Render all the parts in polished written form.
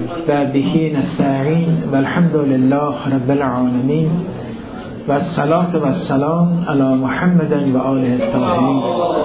و بهی نستعین و الحمد لله رب العالمین و الصلاة و السلام علی محمد و آله الطاهرین.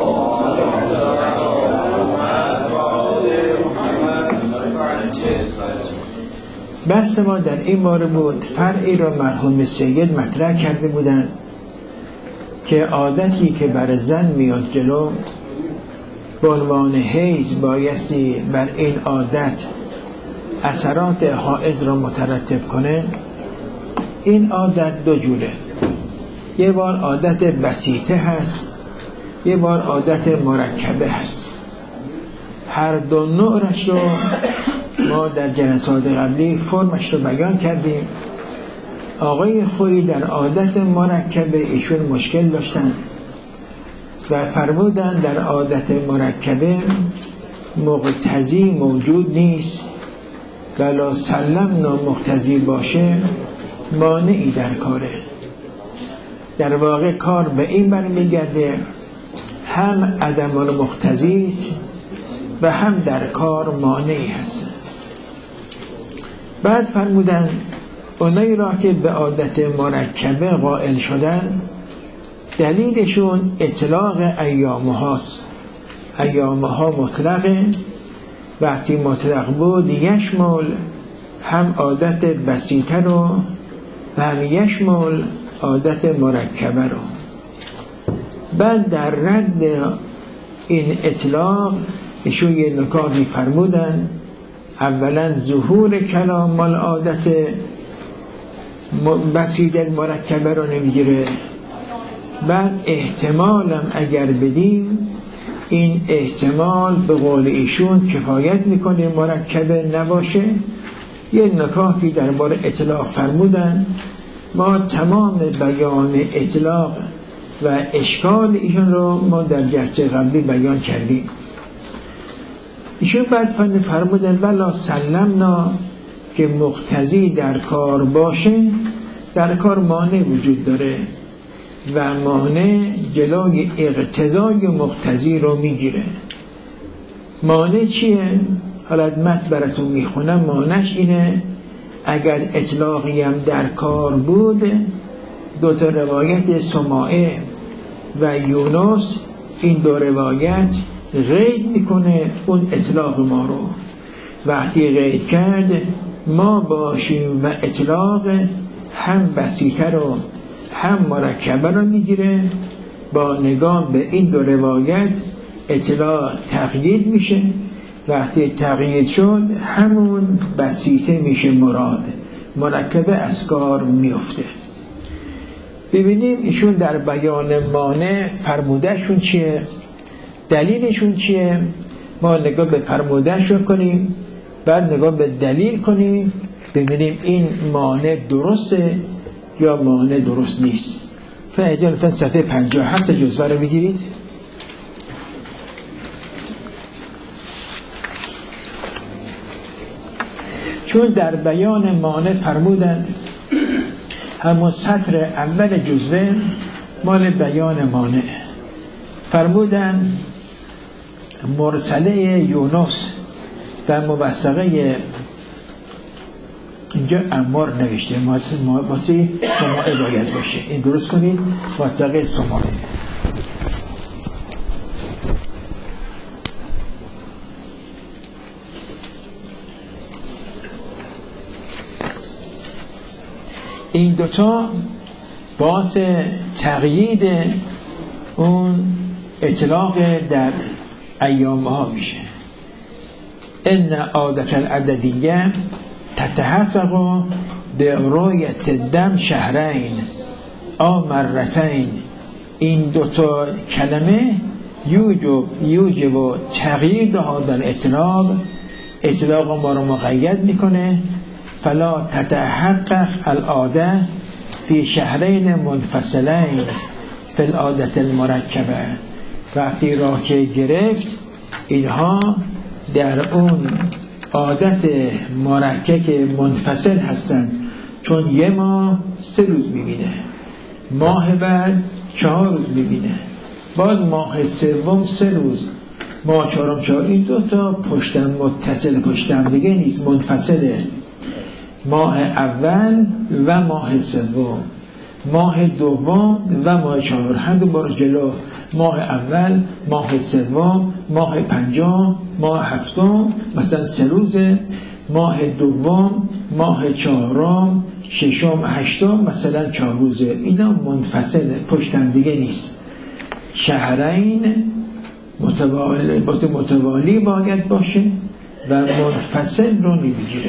بحث ما در این باره بود، فرعی را مرحوم سید مطرح کرده بودند که عادتی که بر زن میاد جلو به عنوان حیض بایستی بر این عادت اثرات حائض را مترتب کنه. این عادت دو جوره، یه بار عادت بسیطه هست، یه بار عادت مرکبه هست. هر دو نوعش رو ما در جلسات قبلی فرمش رو بیان کردیم. آقای خویی در عادت مرکبه ایشون مشکل داشتن و فرمودن در عادت مرکبه مقتضی موجود نیست، ولا سلمنا مقتضی باشه مانعی در کاره. در واقع کار به این برمیگرده هم عدم المقتضی است و هم در کار مانعی هست. بعد فرمودن اونایی را که به عادت مرکبه قائل شدن دلیلشون اطلاق ایامهاست. ایامها مطلقه، وقتی مطلق بود یشمل هم عادت بسیطه رو و هم یشمل عادت مرکبه رو. بعد در رد این اطلاق ایشون یه نکاتی فرمودن. اولا ظهور کلام مال عادت بسیطه مرکبه رو نمیگیره. بعد احتمالم اگر بدیم این احتمال به قول ایشون کفایت میکنه مرکبه نباشه. یه نکاتی درباره اطلاق فرمودن. ما تمام بیان اطلاق و اشکال ایشون رو ما در جلسه قبلی بیان کردیم. ایشون بعد فرمودن ولا سلمنا که مقتضی در کار باشه، در کار مانع وجود داره و مانع جلوی اقتضای مقتضی رو میگیره. مانع چیه؟ حالت متن براتون میخونم. مانعش اینه اگر اطلاقی هم در کار بود، دوتا روایت سماعه و یونس، این دو روایت قید میکنه اون اطلاق ما رو. وقتی قید کرد ما باشیم و اطلاق هم بسیطه رو هم مرکبه رو میگیره. با نگاه به این دو روایت اطلاق تقیید میشه. وقتی تقیید شد همون بسیطه میشه مراد، مرکبه از کار میفته. ببینیم ایشون در بیان مانع فرمودهشون چیه، دلیلشون چیه. ما نگاه به فرمودهشون کنیم، بعد نگاه به دلیل کنیم، ببینیم این مانع درسته یا مانع درست نیست. فعلا صفحه 57 جزوه رو بگیرید. چون در بیان مانع فرمودن، همون سطر اول جزوه مال بیان مانع فرمودن مرسله یونس و موثقه، اینجا امار نوشته، واسه سماعه باید باشه، این درست کنید، موثقه سماعه. این دوتا باعث تقیید اون اطلاق در ایامها میشه. ان عادت العددیه تتحقق برؤیت دم شهرین او مرتین. این دوتا کلمه یوجب تقیید ها در اطلاق ما رو مقید میکنه. فلا تتحقق العاده فی شهرین منفصلین فی العادت المرکبه. وقتی راه که گرفت اینها در اون عادت مرکب منفصل هستند، چون یه ماه 3 روز میبینه، ماه بعد 4 روز میبینه، بعد ماه سوم 3 روز، ماه چهارم چهار، این دو تا پشتم متصل پشتم دیگه نیست، منفصله. ماه اول و ماه سوم، ماه دوم و ماه چهار، هم دو بار جلو. ماه اول، ماه سوم، ماه پنجم، ماه هفتم مثلا 3 روزه، ماه دوم، ماه چهارم، ششم، هشتم مثلا 4 روزه. اینا منفصل پشتم دیگه نیست. شهرین متوالی باید باشه و منفصل رو نمیگیره.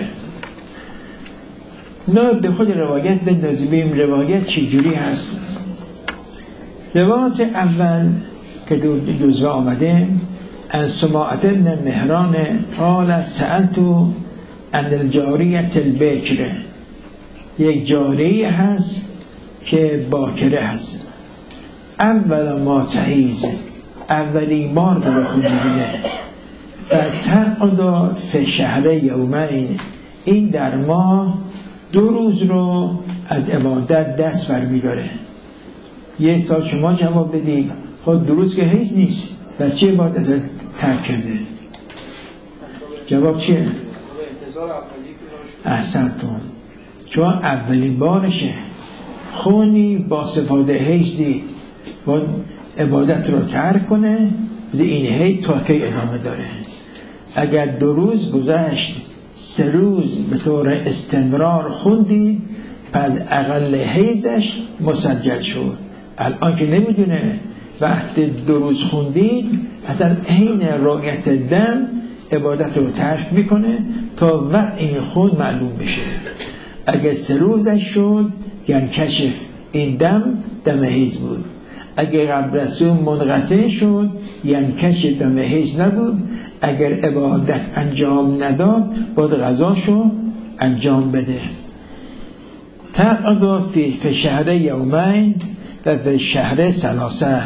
نه به خود روایت بندازیم. روایت چجوری هست؟ روایت اول که جزوه آمده از سماعت ابن مهران قال سألت عن الجاریة البکر، یک جاریه هست که باکره هست، اول ما تحیز، اولین بار در خود میبینه، فتقعد فی شهر یومین، این در ماه 2 روز رو از عبادت دست برمی‌داره. یه سال شما جواب بدید خود 2 روز که هیچ نیست، بچه عبادت ترک کرده. جواب چیه؟ احسنتون، چون اولین بارشه، خونی با صفات حیث دید باید عبادت رو ترک کنه، این حیث تا کی ادامه داره. اگر 2 روز گذشت 3 روز به طور استمرار خوندید، پس اقل حیضش مسجل شد. الان که نمیدونه، وقتی 2 روز خوندید حتی حین رؤیت دم عبادت رو ترک میکنه تا وقت این خون معلوم بشه. اگر 3 روزش شد یعنی کشف این دم حیض بود. اگر قبل از اون منقطع شد یعنی کشف دم حیض نبود. اگر عبادت انجام نداد باید غذاشو انجام بده. تقعد فی شهر یومین و فی شهر 3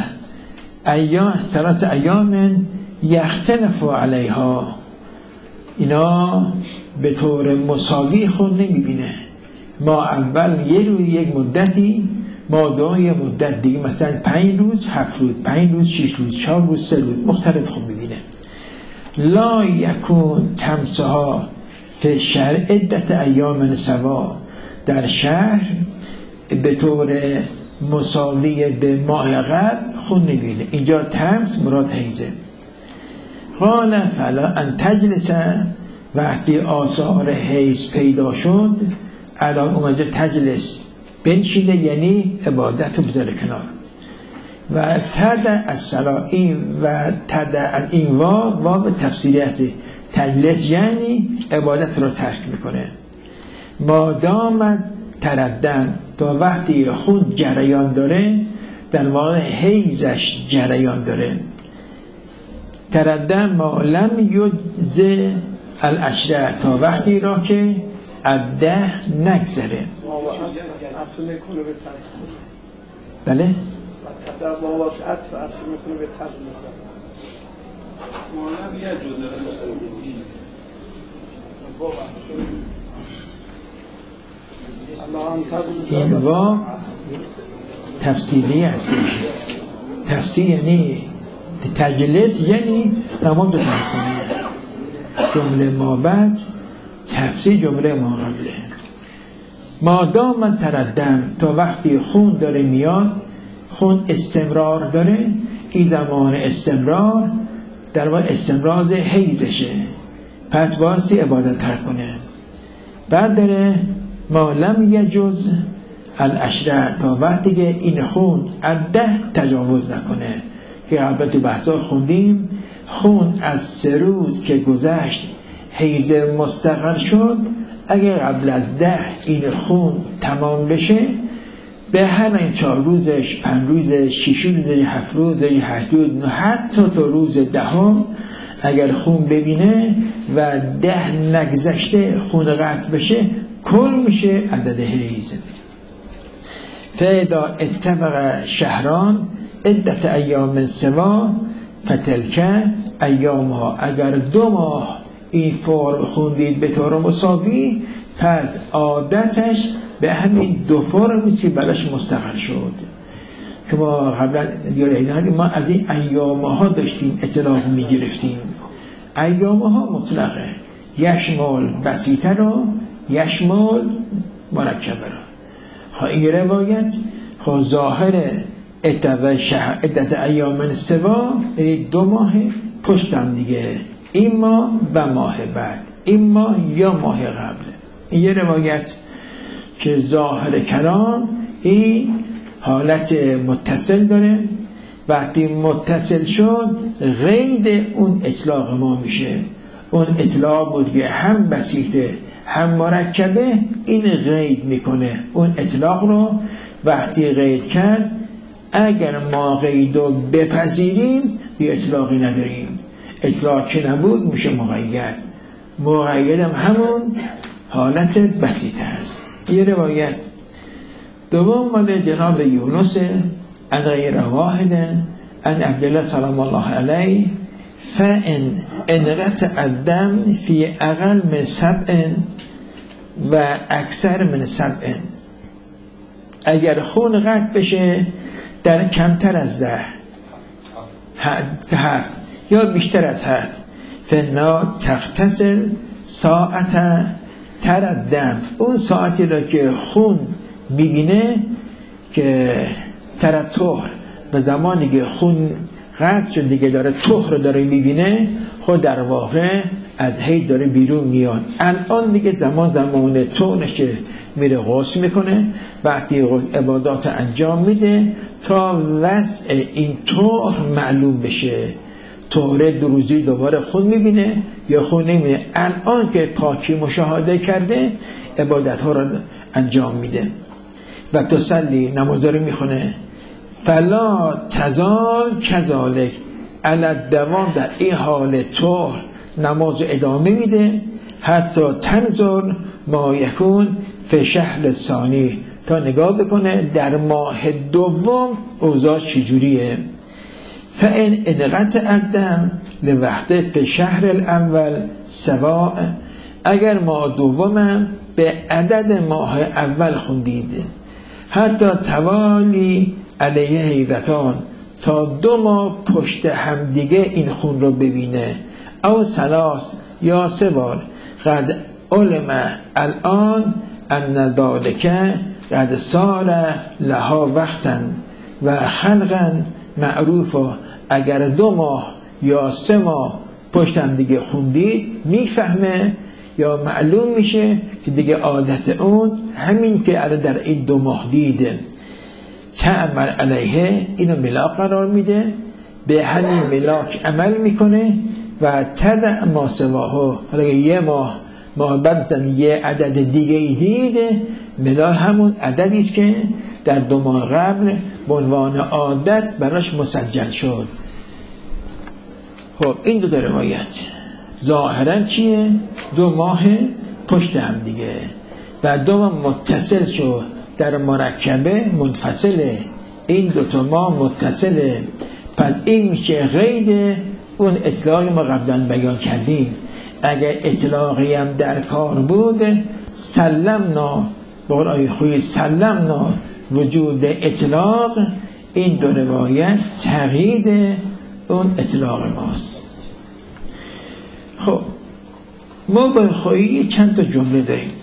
ایام یختلف علیها، اینا به طور مساوی خود نمیبینه. ما اول یک مدتی، ما دوم یک مدت دیگه، مثلا 5 روز، 7 روز، 5 روز، 6 روز، 4 روز، 3 روز مختلف خود میبینه. لا یکون تمسها فی شهر عدت ایام سوا، در شهر به طور مساوی به ماه قبل خون نبینه. اینجا تمس مراد حیزه. قال فلا ان تجلس، وقتی آثار حیز پیدا شد الان اومده تجلس بنشینه، یعنی عبادت رو بذاره کنار. و تدع الصلاة، این و تدع این واو تفسیری هست. تجلس یعنی عبادت رو ترک میکنه. ما دامت تردن، تا وقتی خود جریان داره، در واقع حیزش جریان داره. تردن ما لم یجزه العشره، تا وقتی را که از 10 نگذره. بله؟ این واو تفصیلی هست. تفصیل یعنی تجلس، یعنی نماز ترک کنه. جمله ما بعد تفصیل جمله ما قبله. مادام من تردم، تا وقتی خون داره میاد، خون استمرار داره، این زمان استمرار در واقع استمرار حیزشه، پس باعثی عبادت ترک کنه. بعد داره ما لم یجز العشره، تا وقتی که این خون از 10 تجاوز نکنه، که قبل تو بحثا خوندیم خون از 3 روز که گذشت حیز مستقر شد، اگر قبل از 10 این خون تمام بشه، به هر این 4 روزش، 5 روزش، 6 روزش، 7 روزش، 8 روز، حتی تا روز 10 اگر خون ببینه و 10 نگذشته خون قطع بشه، کل میشه عدد حیز. فاذا اتفق شهران عدت ایام سوا فتلک ایامها، اگر 2 ماه این فرم خوندید به طور مساوی، پس عادتش به همین 2 فرمی که براش مستقر شد. که ما قبلا یاد ما از این ایامها داشتیم اطلاق میگرفتیم. ایامها مطلقه، یشمال بسیطه رو یشمال مرکبه رو. خب این روایت خب ظاهر عدت ایام سوا 2 ماه پشت هم دیگه، این ماه و ماه بعد، این ماه یا ماه قبل. این یه روایت که ظاهر کلام این حالت متصل داره. وقتی متصل شد غید اون اطلاق ما میشه. اون اطلاق بود که هم بسیطه هم مرکبه، این غید میکنه اون اطلاق رو. وقتی غید کرد اگر ما غید رو بپذیریم دیگه اطلاقی نداریم. اطلاق که نبود میشه مقید. مقید هم همون حالت بسیطه است. یه روایت دوم مال جناب یونس عن غیر واحد عن عبدالله سلام الله علیه فان انقطع الدم فی اقل من 7 و اکثر من 7، اگر خون قطع بشه در کمتر از 10 7 یا بیشتر از 7 فنا تغتسل ساعت تر الدم، اون ساعتی را که خون میبینه که تر طهر، و زمانی که خون قطع شد دیگه داره طهر داره میبینه، خود در واقع از حید داره بیرون میاد. الان دیگه زمان طهرشه، میره غسل میکنه، وقتی عبادات انجام میده تا وضع این طهر معلوم بشه. طهر 2 روزی دوباره خون میبینه یا خون نمیبینه. الان که پاکی مشاهده کرده عبادت ها را انجام میده و تصلی، نماز رو میخونه. فلا تزال کذالک علی دوام، در این حال طهر نماز ادامه میده حتی تنظر ما یکون فی شهر ثانی، تا نگاه بکنه در ماه دوم اوضاع چجوریه. فان انقطع الدم لوحده فی شهر الاول سواء، اگر ماه دوم به عدد ماه اول خوندید حتی توالی علیه حیضتان، تا 2 ماه پشت هم دیگه این خون رو ببینه، او 3 یا 3 بار، قد علم الان ان ذالک قد صار لها وقتا و خلقا معروفا، اگر 2 ماه یا 3 ماه پشت هم دیگه خوندید میفهمه یا معلوم میشه که دیگه عادت اون همین که الان در این 2 ماه دیده. تعمل علیه، اینو ملاک قرار میده، به همین ملاک عمل میکنه و تدع ما سواها، حالا یه ماه بعد یه عدد دیگه ای دیده، ملاک همون عددی است که در 2 ماه قبل به عنوان عادت براش مسجل شد. خب این 2 روایت ظاهرا چیه؟ 2 ماه پشت هم دیگه و 2 ماه متصل شد در مرکبه منفصله، این 2 ماه متصله. پس این میشه غید اون اطلاقی ما قبلا بیان کردیم. اگر اطلاقی هم در کار بود سلمنا، بقول آیه خوی سلمنا وجود اطلاق، این 2 روایت تغیید اون اطلاق ماست. خب ما با خویی چند تا جمله داریم.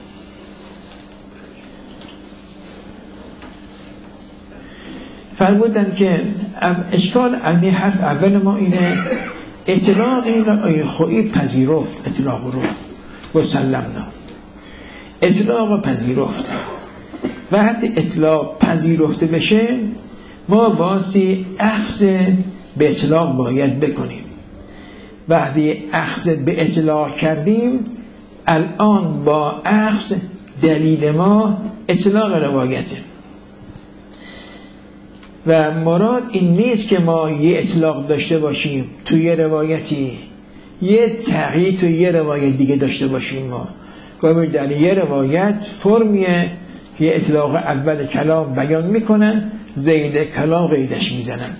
فرمودن که اشکال این حرف اول ما اینه، اطلاق این را آیه خویی پذیرفت، اطلاق رو و سلمنا، اطلاق پذیرفت. وقتی اطلاق پذیرفته بشه ما باسی اخذ به اطلاق باید بکنیم. وقتی اخذ به اطلاق کردیم الان با اخذ دلیل ما اطلاق روایته و مراد این نیست که ما یه اطلاق داشته باشیم توی یه روایتی، یه تغییر توی یه روایت دیگه داشته باشیم. ما گاهی در یه روایت فرمیه یه اطلاق اول کلام بیان میکنن، زید کلام قیدش میزنن.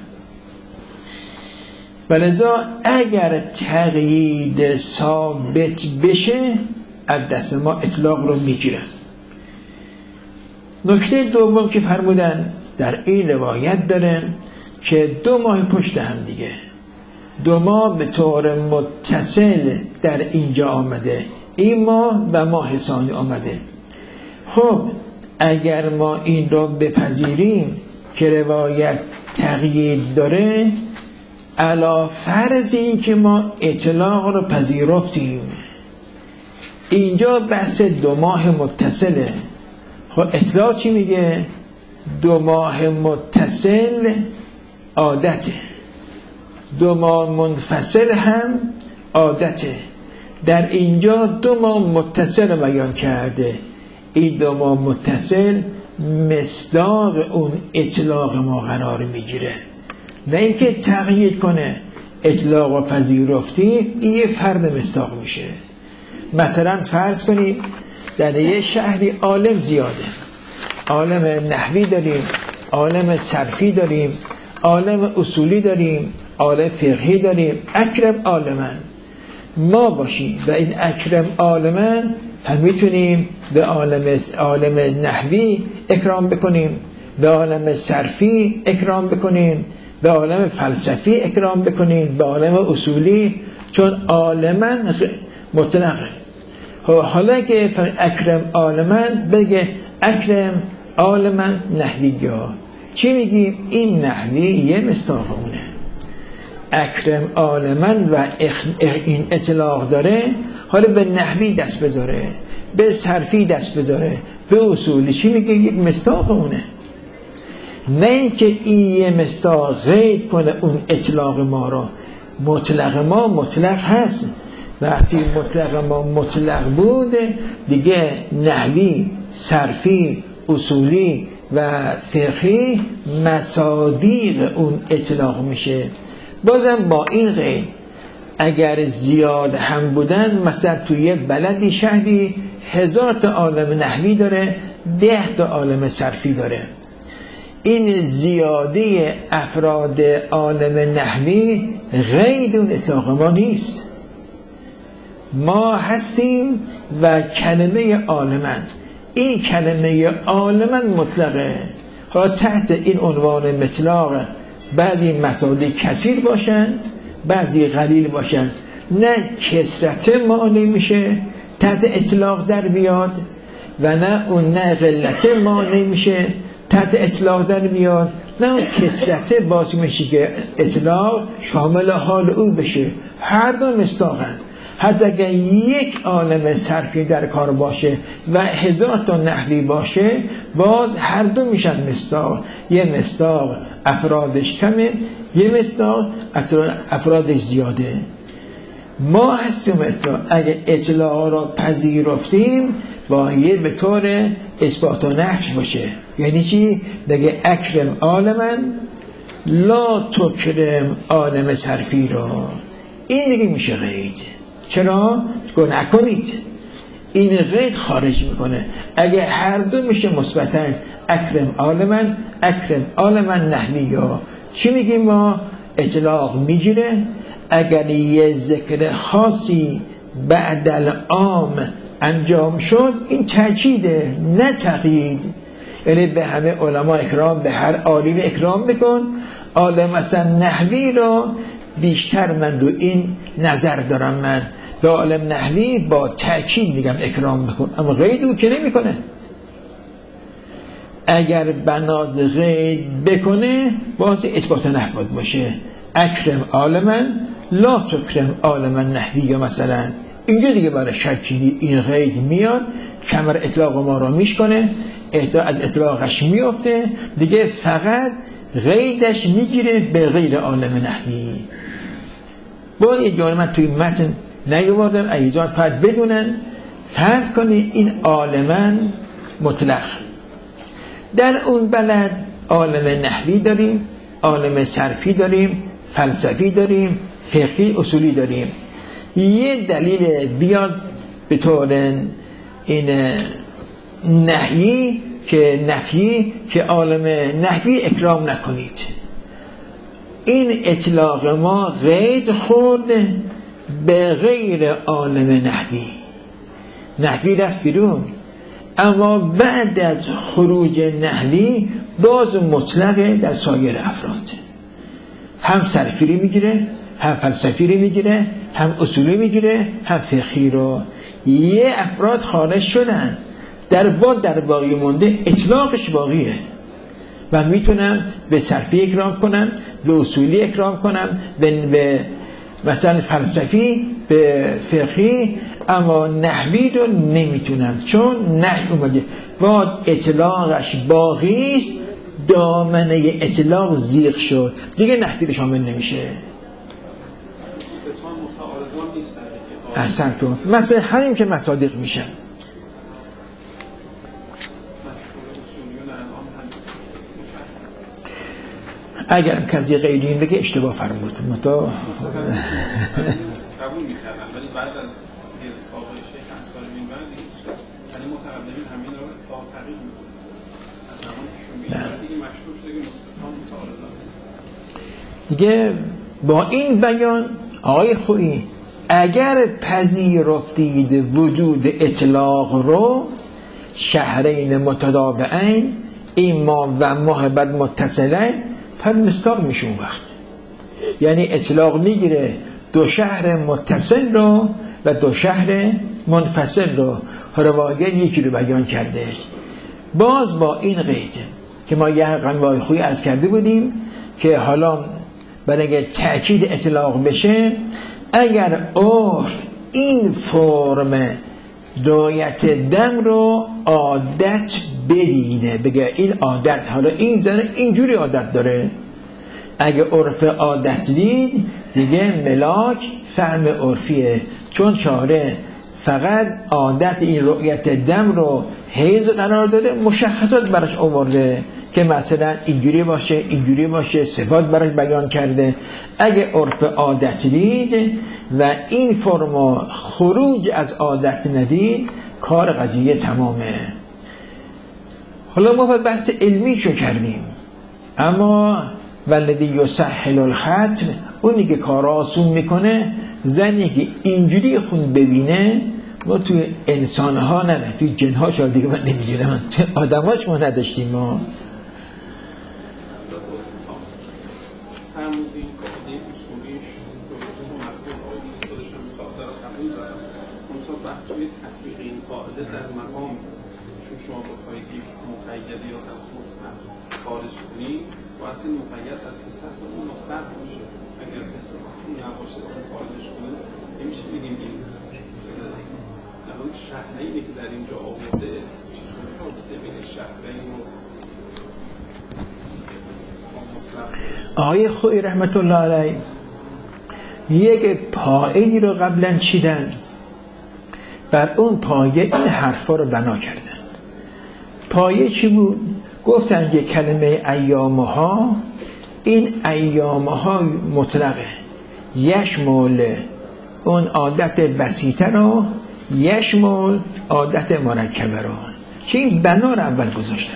ولذا اگر تقیید ثابت بشه از دست ما اطلاق رو میگیرن. نکته دوم که فرمودن در این روایت داره که 2 ماه پشت هم دیگه 2 ماه به طور متصل در اینجا آمده، این ماه و ماه ثانی آمده. خب اگر ما این رو بپذیریم که روایت تقیید داره، علی فرض این که ما اطلاق رو پذیرفتیم، اینجا بحث 2 ماه متصله. خب اطلاق چی میگه؟ 2 ماه متصل عادته، 2 ماه منفصل هم عادته. در اینجا 2 ماه متصل بیان کرده، این 2 ماه متصل مصداق اون اطلاق ما قرار میگیره، نه اینکه تقیید کنه. اطلاق و پذیرفتی این یه فرد مصداق میشه. مثلا فرض کنید در یه شهری عالم زیاده، عالم نحوی داریم، عالم صرفی داریم، عالم اصولی داریم، عالم فقهی داریم. اکرم عالمن ما باشیم و این اکرم عالمن هم میتونیم به عالم نحوی اکرام بکنیم، به عالم صرفی اکرام بکنیم، به عالم فلسفی اکرام بکنیم، به عالم اصولی، چون عالمن مطلقه. حالا که اکرم عالمن بگه اکرم عالمن نحوی ها، چی میگیم؟ این نحوی یه مصداق اونه. اکرم عالمن و این اطلاق داره، حالا به نحوی دست بذاره، به صرفی دست بذاره، به اصولی، چی میگه؟ یک مصداق اونه. نه اینکه این یه مصداق قید کنه اون اطلاق ما رو. مطلق ما مطلق هست، وقتی مطلق ما مطلق بوده دیگه نحوی، صرفی، اصولی و فقهی مصادیق اون اطلاق میشه. بازم با این قید اگر زیاد هم بودن، مثلا توی یه بلدی شهری 1000 تا عالم نحوی داره، 10 تا عالم صرفی داره، این زیاده افراد عالم نحوی قید اون اطلاق ما نیست. ما هستیم و کلمه عالمن، این کلمه عالمن مطلقه. حالا تحت این عنوان مطلق بعضی مصادیق کثیر باشن، بعضی قلیل باشن، نه کثرت معنی میشه تحت اطلاق در بیاد و نه قلت معنی میشه تحت اطلاق در بیاد، نه اون کثرت باعث میشه که اطلاق شامل حال او بشه. هر دو مصداقن. حتی اگر یک عالم صرفی در کار باشه و 1000 تا نحوی باشه، باز هر دو میشن مصداق. یه مصداق افرادش کمه، یه مصداق افرادش زیاده. ما هستیم اطلاق. اگر اطلاق را پذیرفتیم باید به طور اثبات و نفی باشه. یعنی چی؟ بگه اکرم عالمن لا تکرم عالم صرفی را. این دیگه میشه قید. چرا؟ گناه نکنید. این قید خارج میکنه. اگه هر دو میشه مثبتا اکرم عالمن، اکرم عالمن نحوی ها. چی میگیم ما؟ اطلاق میگیره اگر یه ذکر خاصی بعد العام انجام شد، این تأکیده نه تقیید. یعنی به همه علما اکرام، به هر عالم اکرام بکن. عالم مثلا نحوی را بیشتر من رو این نظر دارم، من به عالم نحوی با تأکید میگم اکرام بکن، اما قید او که نمی کنه. اگر بناد قید بکنه باز اثبات نحو باید باشه. اکرم عالمن لا تکرم عالمن نحوی، یا مثلا اینجا دیگه برای شکی این قید میاد، کمر اطلاق ما رو میشکنه، از اطلاقش میفته دیگه، فقط قیدش میگیره به غیر عالم نحوی. باید یه جایی من توی متن نیاوردم، ایزان فرد بدونن. فرض کنی این عالمن مطلق، در اون بلد عالم نحوی داریم، عالم صرفی داریم، فلسفی داریم، فقهی اصولی داریم. یه دلیل بیاد به طور این نهی که نفی که عالم نحوی اکرام نکنید، این اطلاق ما قید خورد به غیر عالم نحوی. نحوی رفت بیرون. اما بعد از خروج نحوی باز مطلقه در سایر افراد، هم صرفی رو میگیره، هم فلسفی رو میگیره، هم اصولی میگیره، هم فقهی رو. یه افراد خارج شدن، در باقی مونده اطلاقش باقیه. و میتونم به صرفی اکرام کنم، به اصولی اکرام کنم، به مثلا فلسفی، به فقهی، اما نحوی رو نمیتونم، چون نحوی اومده با اطلاقش باقی است، دامنه اطلاق زیغ شد دیگه، نحوی رو شامل نمیشه. احسنتون. مثلا همین که مصادیق میشن. اگرم کسی غیر این بگه اشتباه فرمود متا قبول می‌کردم، ولی بعد از یه سابقه شیخ انصاری می‌برد یعنی متقدمین همین رو اطلاق تغییر می‌کنه. از زمانی که شما می‌برد دیگه مشروط دیگه مستقام متعارضات دیگه. با این بیان آقای خویی اگر پذیرفتید وجود اطلاق رو، شهرین متدابعین، این ماه و ماه بعد متصلین، پس مصداق میشه اون وقت. یعنی اطلاق میگیره دو شهر متصل رو و دو شهر منفصل رو، روایت یکی رو بیان کرده. باز با این قید که ما یه قنوای خویی عرض کرده بودیم که حالا برای تأکید اطلاق بشه، اگر عرف این فرم رایت دم رو عادت بدینه، بگه این عادت، حالا این زنه اینجوری عادت داره، اگه عرف عادت دید دیگه ملاک فهم عرفیه، چون چاره فقط عادت این رؤیت دم رو حیض قرار داده، مشخصات براش آورده که مثلا اینجوری باشه، اینجوری باشه، صفات براش بیان کرده. اگه عرف عادت دید و این فرما خروج از عادت ندید، کار قضیه تمامه. حالا ما بحث علمی شو کردیم، اما والذی یسهل الختم، اونی که کار آسون میکنه، زنی که اینجوری خون ببینه، ما توی انسانها نه، توی جنها شاید دیگه من نمیدونم، توی آدماش ما نداشتیم. ما مقیدی رو از خارج کنی و از این مقید از قصص اون مصبت باشه. اگر از قصص اون نباشه اون خارجش کنی نمیشه بگیم این اون شهرینی که در اینجا آورده بین شهرین و آقای خویی رحمت الله علیه یک پایه‌ای رو قبلا چیدن، بر اون پایه این حرفا رو بنا کردن. پایه چی بود؟ گفتن که کلمه ایامها، این ایامها مطلقه، یشمل اون عادت بسیطه رو، یشمل عادت مرکبه رو، که این بنا رو اول گذاشتن.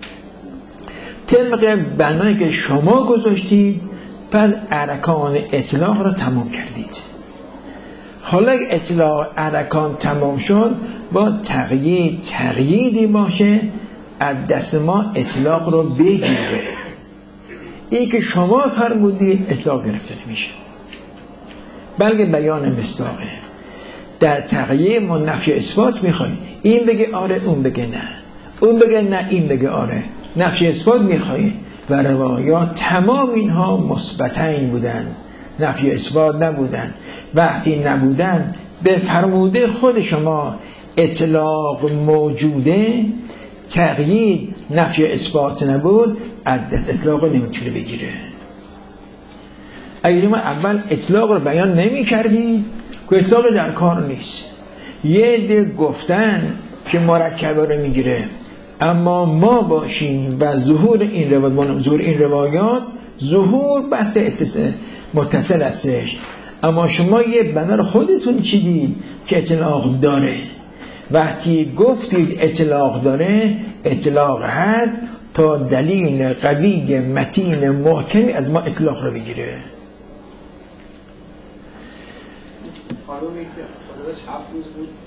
طبق بنایی که شما گذاشتید، پس ارکان اطلاق رو تمام کردید. حالا اطلاق ارکان تمام شد، با تقییدی باشه از دست ما اطلاق رو بگیره. این که شما فرمودید اطلاق گرفته نمیشه، بلکه بیان مصداقه. در تقیید ما نفی اثبات میخوایم، این بگه آره، اون بگه نه، اون بگه نه، این بگه آره. نفی اثبات میخوایم و روایات تمام اینها مثبتین بودن، نفی اثبات نبودن. وقتی نبودن به فرموده خود شما اطلاق موجوده، تقیید نفی اثبات نبود، اطلاق نمیتونه بگیره. اگر ما اول اطلاق رو بیان نمی کردیم که اطلاق در کار نیست، یه عده گفتن که مرکبه رو میگیره، اما ما باشیم و ظهور این روایات ظهور بحث متصل هستش، اما شما یه بنا رو خودتون چیدید که اطلاق داره. وقتی گفتید اطلاق داره، اطلاق هست تا دلیل قوی متین محکمی از ما اطلاق رو بگیره. خانومی که خودش 7 روز بود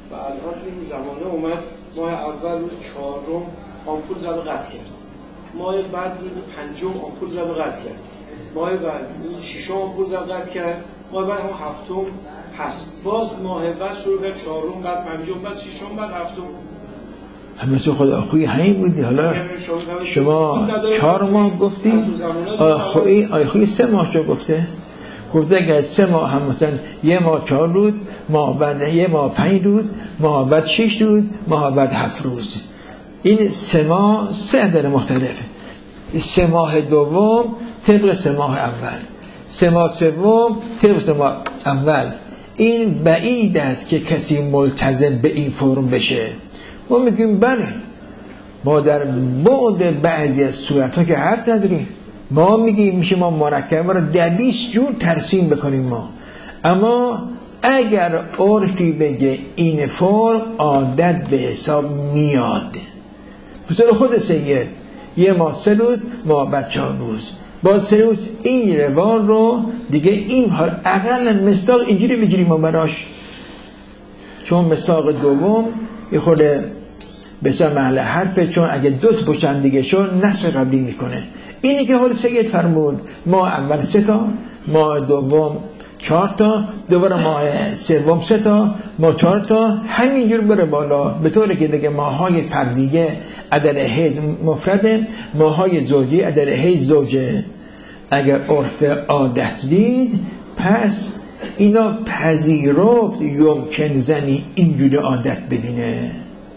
و الان این زمانه اومد ماه اول روز 4 آمپول زد و قطع کرد، ماه بعد روز 5 آمپول زد و قطع کرد، ماه بعد روز 6 آمپول زد و قطع کرد، ماه بعد هم 7 هست، باز ماه بعد شروع کرد 4 بعد 5 بعد 6 بعد 7. همه خود آخوی همین بودی. حالا شما 4 ماه گفتی، آخوی 3 ماه چه گفته؟ گفته اگر 3 ماه هم مثلا 1 ماه 4 روز، ماه بعد 1 ماه 5 روز، ماه بعد 6 روز، ماه بعد 7 روز. این 3 ماه 3 عدد مختلفه. 3 ماه دوم طبق 3 ماه اول، 3 ماه سوم طبق 3 ماه اول. این بعید است که کسی ملتزم به این فرم بشه. ما میگیم بله، ما در بعد بعضی از صورتها که حرف نداریم، ما میگیم میشه ما مرکب رو 20 جور ترسیم بکنیم ما. اما اگر عرفی بگه این فرم عادت به حساب میاد، مثل خود سید 1 ماه 3 روز، ماه بعد 4 روز، با 3 روز، این روان رو دیگه این حال اقل مصداق اینجوری بگیریم ما براش. چون مصداق دوم یه خورده بسیار محل حرفه، چون اگه 2 تا پشت دیگه شد نسخ قبلی میکنه. اینی که حال سید فرمود ماه اول 3 تا، ماه دوم 4 تا، دوباره ماه سوم 3 تا، ماه 4 تا، همینجور بره بالا، به طوری که دیگه ماهای فردیه عدد حیض مفرده، ماهای زوجی عدد حیض زوجه. اگر عرف عادت دید، پس اینا پذیرفت یمکن زنی اینجوری عادت ببینه.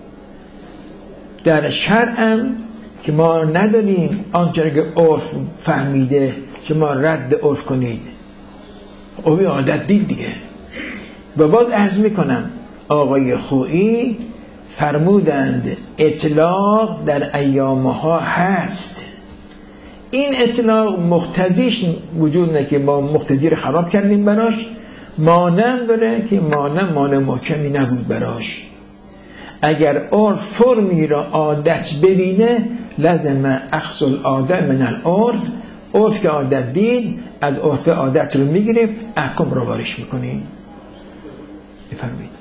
در شرعم که ما نداریم آنچه که عرف فهمیده که ما رد عرف کنید، عرف عادت دید دیگه. و باز عرض میکنم آقای خویی فرمودند اطلاق در ایامها هست. این اطلاق مقتضیش وجود نه که ما مقتضی رو خراب کردیم براش، مانع داره که مانع محکمی نبود براش. اگر عرف فرمی را عادت ببینه لازم اخذ العادت من العرف، عرف که عادت دید از عرف عادت رو میگیریم، احکام رو وارش میکنیم. بفرمایید.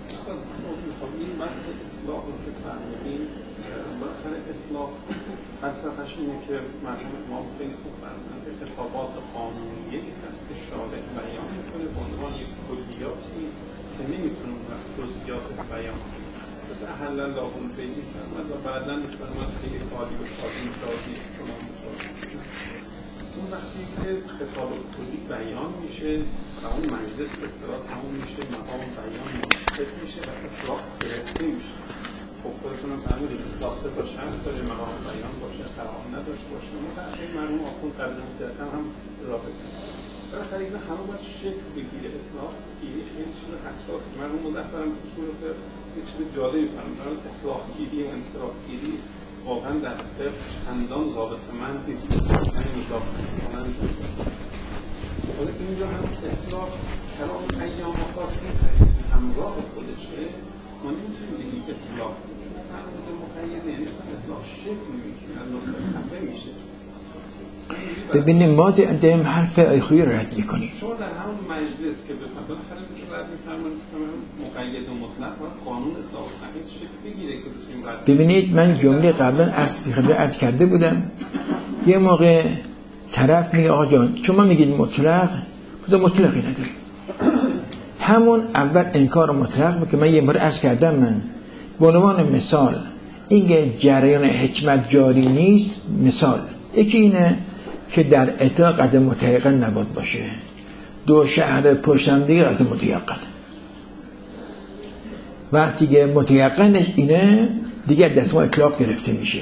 فلسفه‌اش اینه که مرحوم ما خیلی خوب فرمودن که خطابات قانونیه که هست که شارع بیان میکنه به عنوان یک کلیاتی که نمیتونه جزئیات بیان کنه. مثل احل الله البیع فرمود و بعداً میفرماد خیلی خالی و خالی متازی شما متازی. اون وقتی که خطاب کلی بیان میشه و اون مجلس به اصطلاح تموم میشه، مقام بیان منتهی میشه و اطلاق گرفته میشه. خب خودتون هم فهمیدید اطلاق 3 تا شرط داره، مقام بیان باشه، قرار نداشته باشه. متأخر مرحوم آخوند قبل نصیحت هم اضافه کرد. بالاخره اینا همه باید شکل بگیره. اطلاق گیری خیلی چیز حساسه. مرحوم مظفر هم اصول رو یک چیز جالبی فرمودن، اطلاق گیری و انصراف گیری واقعا در فقه چندان ضابطه‌مند نیست. همین اطلاق کنند. حالا اینجا هم اطلاق کلام ایام خاص می‌خرید همراه خودشه، ما نمی‌تونیم بگیم اطلاق کنیم. فرمود مقید یعنی اطلاق شکل می‌گیره، از نقطه خفه میشه. ببینیم ما داریم حرف آیخویی رو رد میکنیم. شما در همون مجلس که بفرمایید خیلی رد می‌فرمایید مقید و مطلق و قانون اطلاق تغییر شکل بگیره که بتونیم رد. ببینید من جمله قبلا عرض کرده بودم، یه موقع طرف میگه آقا جان شما میگید مطلق، خود مطلقی نداریم. همون اول انکار مطلق بود که من یه بار عرض کردم. من به عنوان مثال اینکه جریان حکمت جاری نیست، مثال یکی اینه که در اطلاق قد متیقن نباید باشه، 2 شهر پشتم دیگه قد متیقن. وقتی که متیقنش اینه دیگه دست ما اطلاق گرفته میشه.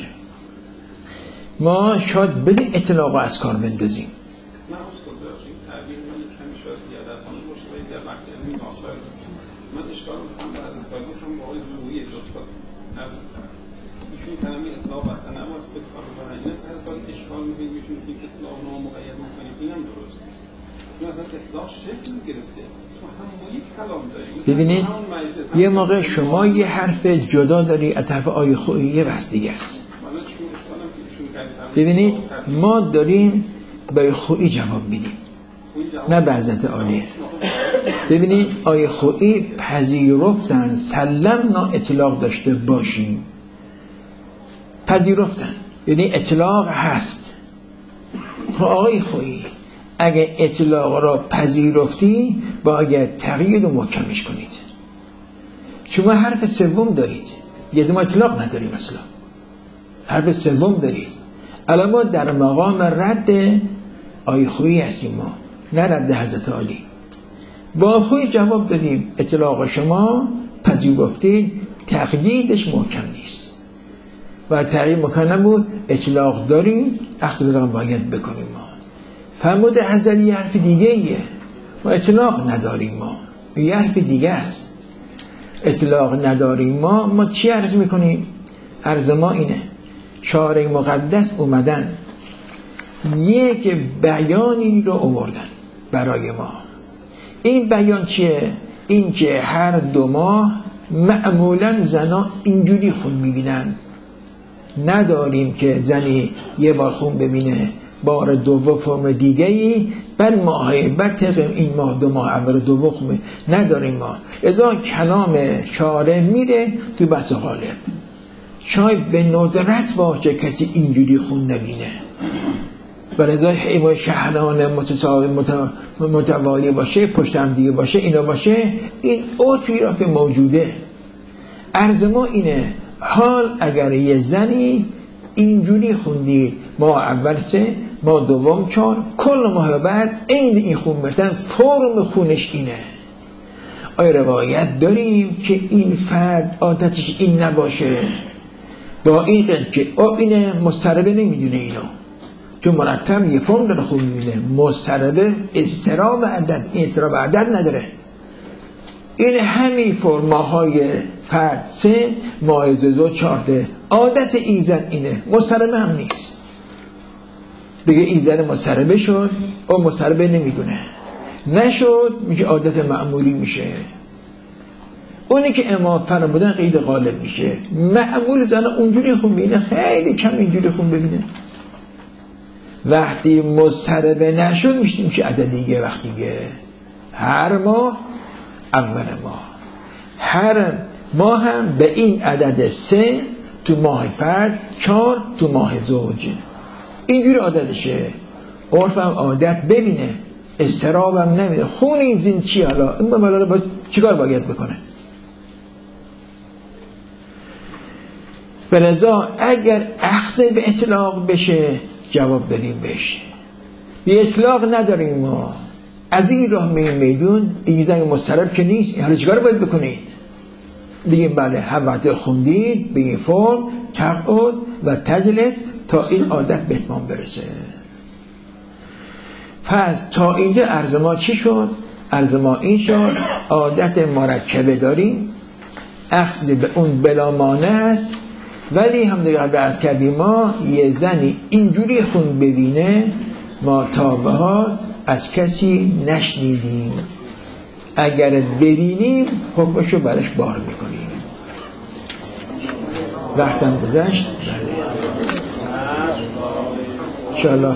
ما شاید بدین اطلاق رو از کار بندازیم. من استاد داشتیم تعبیر من کمی شاید زیادت کنم باشه ولی در وقتی از این آخر من اشکال میکنم بعد از کاری هم با آقای زویی جدا نبود. ایشون کلمه اطلاق اصلا نماز به کار ببرن. این کاری اشکال میکنیم ایشون که اطلاق رو مقید میکنیم، اینم درست نیست. چون اصلا اطلاق شکل گرفته. ببینید یه موقع شما یه حرف جدا داری از طرف آیه خویی یه بس دیگه است. ببینید ما داریم به خویی جواب میدیم نه به حضرت عالی. ببینید آیه خویی پذیرفتن سلمنا اطلاق داشته باشیم. پذیرفتن یعنی اطلاق هست. آقای خویی اگه اطلاق را پذیرفتی باید تقیید و محکمش کنید. شما حرف سوم دارید، یه دو اطلاق نداریم مثلا، حرف سوم دارید. الان ما در مقام رد آیه خویی هستیم، ما نه رد حضرت علی. با خویی جواب دادیم اطلاق شما پذیرفتید، تقییدش محکم نیست و تقیید محکم نبود، اطلاق داریم، اخذ بدقم باید بکنیم. ما فرمود ازلی حرف دیگه ایه، ما اطلاق نداریم، ما یه حرف دیگه است. اطلاق نداریم ما چی عرض میکنیم؟ عرض ما اینه، شارع مقدس اومدن یک بیانی رو آوردن برای ما. این بیان چیه؟ این که هر 2 ماه معمولا زنا اینجوری خون میبینن، نداریم که زنی یه بار خون ببینه بار دوم فرم دیگه ای بر ماهای بعد این ماه 2 ماه اول دوم خون نداریم ما. ازا کلام شارع میره تو بحث غالب، شاید به ندرت باشه کسی اینجوری خون نبینه، برای حیوان شهران متوالی باشه، پشت هم دیگه باشه، اینا باشه، این عرفی را که موجوده. عرض ما اینه، حال اگر یه زنی اینجوری خوندید ماه اول 3، ماه دوم 4، کل ماه بعد این خون بتن، فرم خونش اینه. آیا روایت داریم که این فرد عادتش این نباشه؟ با این که اینه مضطربه نمیدونه اینو، چون مرتب یه فرم داره خون میبینه. مضطربه اضطراب عدد، این اضطراب عدد نداره. این همین فرماهای فرد 3، ماه 2 14 عادت این زن اینه، مضطربه هم نیست. دیگه این زن مضطربه شد، اون مضطربه نمیدونه، نشد میشه عادت معمولی میشه. اونی که امام فرمودن قید غالب میشه. معمول زن اونجوری خون ببینه، خیلی کم اینجوری خون ببینه. وقتی مضطربه نشد میشه عدد دیگه. وقتی هر ماه اول ماه، هر ماه هم به این عدد 3 تو ماه فرد، 4 تو ماه زوج، اینجوری عادتشه. عرفم عادت ببینه، استرابم نمیده. خون این زین چی حالا؟ این بالا رو چیکار باید بکنه؟ فلذا اگر اخذ به اطلاق بشه جواب دادیم بشه، به اطلاق نداریم ما. از این راه میدون این زن مضطرب که نیست، حالا چیکار باید بکنید؟ بگیم بله هر وقت خوندید به این فرم تقعد و تجلس تا این عادت به اتمام برسه. پس تا اینجا عرض ما چی شد؟ عرض ما این شد عادت مرکبه داریم، اخذ به اون بلا مانع است، ولی هم دیگه عرض کردیم ما یه زنی اینجوری خون ببینه ما تا به حال از کسی نشنیدیم، اگر ببینیم حکمشو برش بار میکنیم. وقتم گذشت. بله انشاءالله